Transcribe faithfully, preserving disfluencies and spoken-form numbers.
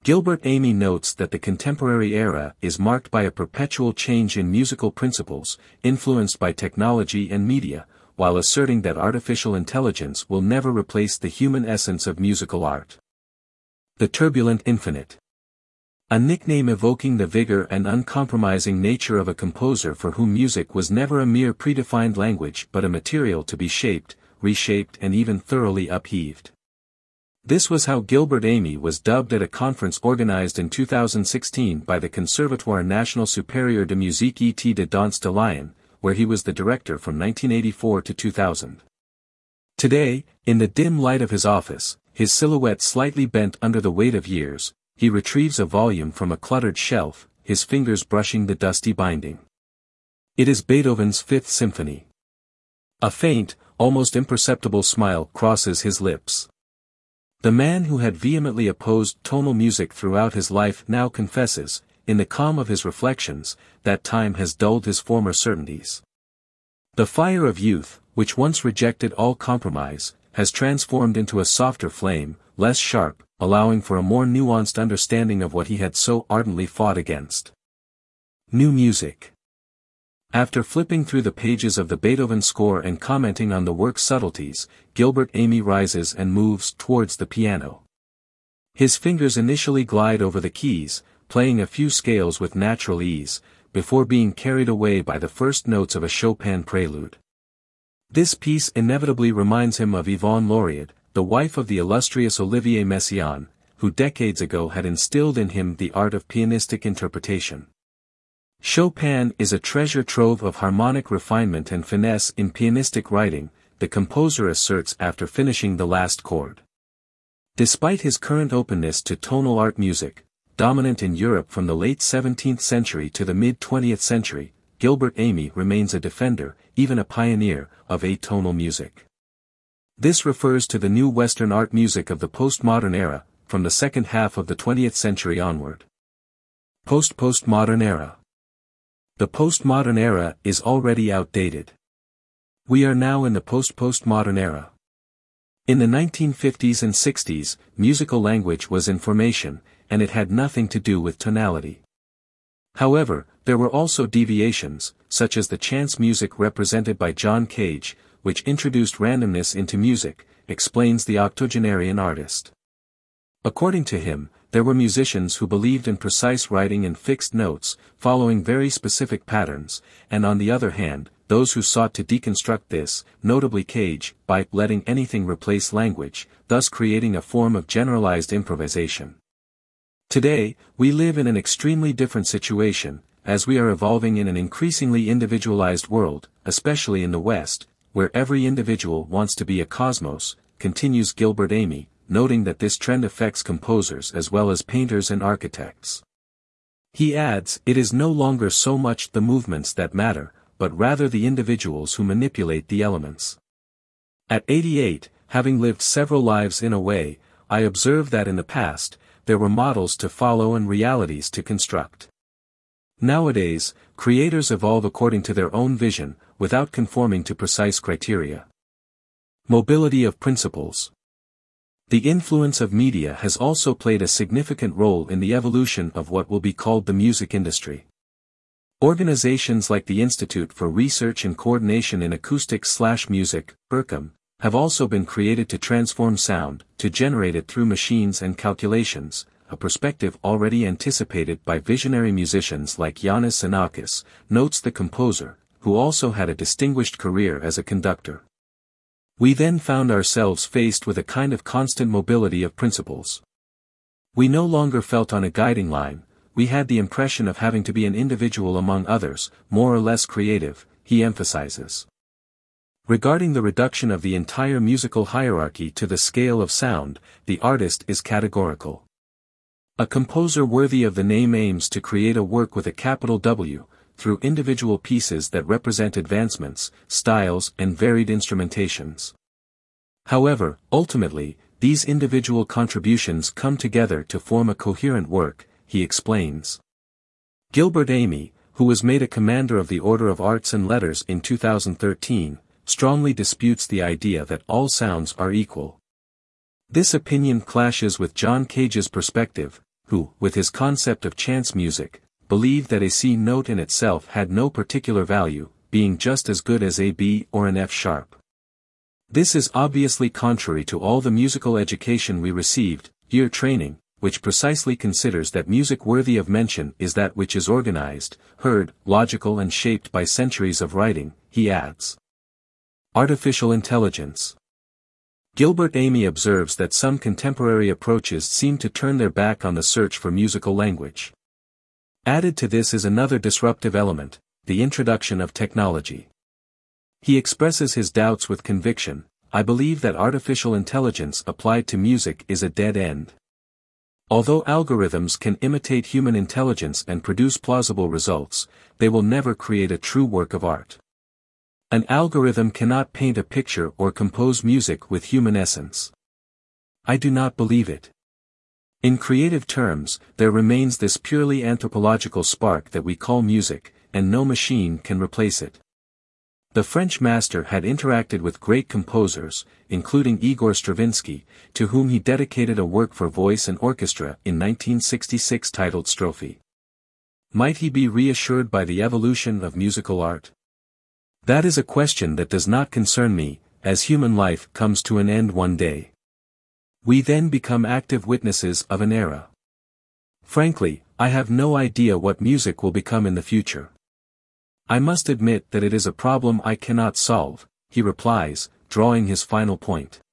Gilbert Amy notes that the contemporary era is marked by a perpetual change in musical principles, influenced by technology and media, while asserting that artificial intelligence will never replace the human essence of musical art. The Turbulent Infinite. A nickname evoking the vigor and uncompromising nature of a composer for whom music was never a mere predefined language but a material to be shaped, reshaped and even thoroughly upheaved. This was how Gilbert Amy was dubbed at a conference organized in two thousand sixteen by the Conservatoire National Supérieur de Musique et de Danse de Lyon, where he was the director from nineteen eighty-four to two thousand. Today, in the dim light of his office, his silhouette slightly bent under the weight of years, he retrieves a volume from a cluttered shelf, his fingers brushing the dusty binding. It is Beethoven's Fifth Symphony. A faint, almost imperceptible smile crosses his lips. The man who had vehemently opposed tonal music throughout his life now confesses, in the calm of his reflections, that time has dulled his former certainties. The fire of youth, which once rejected all compromise, has transformed into a softer flame, less sharp, allowing for a more nuanced understanding of what he had so ardently fought against. New music. After flipping through the pages of the Beethoven score and commenting on the work's subtleties, Gilbert Amy rises and moves towards the piano. His fingers initially glide over the keys, playing a few scales with natural ease, before being carried away by the first notes of a Chopin prelude. This piece inevitably reminds him of Yvonne Laurier, the wife of the illustrious Olivier Messiaen, who decades ago had instilled in him the art of pianistic interpretation. Chopin is a treasure trove of harmonic refinement and finesse in pianistic writing, the composer asserts after finishing the last chord. Despite his current openness to tonal art music, dominant in Europe from the late seventeenth century to the mid-twentieth century, Gilbert Amy remains a defender, even a pioneer, of atonal music. This refers to the new Western art music of the postmodern era, from the second half of the twentieth century onward. Post-postmodern era. The postmodern era is already outdated. We are now in the post-postmodern era. In the nineteen fifties and sixties, musical language was information, and it had nothing to do with tonality. However, there were also deviations, such as the chance music represented by John Cage, which introduced randomness into music, explains the octogenarian artist. According to him, there were musicians who believed in precise writing and fixed notes, following very specific patterns, and on the other hand, those who sought to deconstruct this, notably Cage, by letting anything replace language, thus creating a form of generalized improvisation. Today, we live in an extremely different situation, as we are evolving in an increasingly individualized world, especially in the West, where every individual wants to be a cosmos, continues Gilbert Amy, noting that this trend affects composers as well as painters and architects. He adds, it is no longer so much the movements that matter, but rather the individuals who manipulate the elements. At eighty-eight, having lived several lives in a way, I observe that in the past, there were models to follow and realities to construct. Nowadays, creators evolve according to their own vision, without conforming to precise criteria. Mobility of principles. The influence of media has also played a significant role in the evolution of what will be called the music industry. Organizations like the Institute for Research and Coordination in Acoustics/Music, IRCAM, have also been created to transform sound, to generate it through machines and calculations, a perspective already anticipated by visionary musicians like Iannis Xenakis, notes the composer, who also had a distinguished career as a conductor. We then found ourselves faced with a kind of constant mobility of principles. We no longer felt on a guiding line, we had the impression of having to be an individual among others, more or less creative, he emphasizes. Regarding the reduction of the entire musical hierarchy to the scale of sound, the artist is categorical. A composer worthy of the name aims to create a work with a capital W, through individual pieces that represent advancements, styles and varied instrumentations. However, ultimately, these individual contributions come together to form a coherent work, he explains. Gilbert Amy, who was made a Commander of the Order of Arts and Letters in two thousand thirteen, strongly disputes the idea that all sounds are equal. This opinion clashes with John Cage's perspective, who, with his concept of chance music, believed that a C note in itself had no particular value, being just as good as a B or an F sharp. This is obviously contrary to all the musical education we received, ear training, which precisely considers that music worthy of mention is that which is organized, heard, logical and shaped by centuries of writing, he adds. Artificial intelligence. Gilbert Amy observes that some contemporary approaches seem to turn their back on the search for musical language. Added to this is another disruptive element, the introduction of technology. He expresses his doubts with conviction. I believe that artificial intelligence applied to music is a dead end. Although algorithms can imitate human intelligence and produce plausible results, they will never create a true work of art. An algorithm cannot paint a picture or compose music with human essence. I do not believe it. In creative terms, there remains this purely anthropological spark that we call music, and no machine can replace it. The French master had interacted with great composers, including Igor Stravinsky, to whom he dedicated a work for voice and orchestra in nineteen sixty-six titled Strophe. Might he be reassured by the evolution of musical art? That is a question that does not concern me, as human life comes to an end one day. We then become active witnesses of an era. Frankly, I have no idea what music will become in the future. I must admit that it is a problem I cannot solve, he replies, drawing his final point.